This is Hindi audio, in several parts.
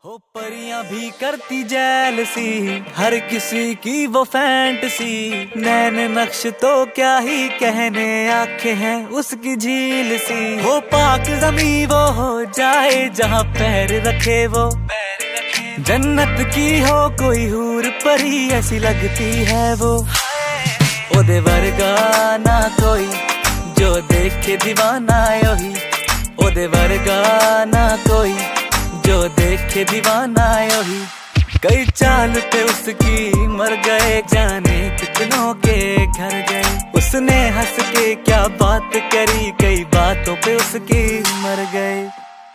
हो परियां भी करती जेलसी, हर किसी की वो फैंटसी। नैन नक्श तो क्या ही कहने, आंखें हैं उसकी झील सी। हो पाक जमी वो हो जाए जहाँ पैर रखे वो, जन्नत की हो कोई हूर परी ऐसी लगती है वो। ओदे वर्गा ना कोई जो देखे दीवाना योही, ओदे वर्गा ना कोई जो देखे दीवाना योही। कई चाल पे उसकी मर गए, जाने कितनों के घर गए। उसने हंस के क्या बात करी, कई बातों पे उसकी मर गए।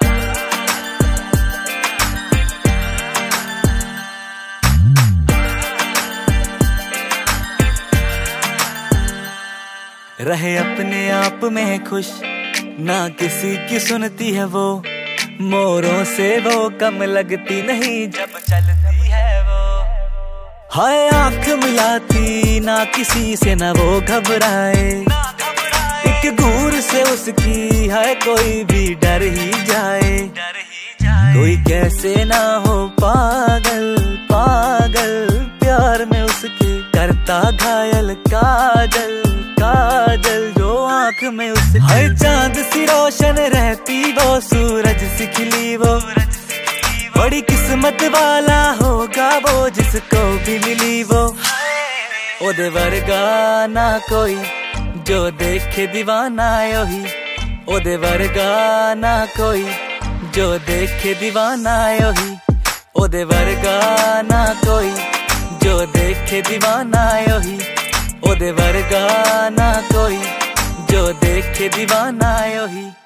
रहे अपने आप में खुश, ना किसी की सुनती है वो। मोरों से वो कम लगती नहीं जब चलती है वो। हाय आंख मिलाती ना किसी से, ना वो घबराए। एक घूर से उसकी है कोई भी डर ही जाए। कोई कैसे ना हो पागल पागल, प्यार में उसके करता घायल। काजल काजल जो आंख में उस हर चांद सी रोशन रहती वो, सूरज सी खिली वो। बड़ी किस्मत वाला होगा वो जिसको भी मिली वो। ओदे वर्गा ना कोई जो देखे दीवाना योही, ओदे वर्गा ना कोई जो देखे दीवाना योही। ओदे वर्गा ना कोई जो देखे दीवाना योही, ओदे वर्गा ना कोई जो देखे दीवाना योही।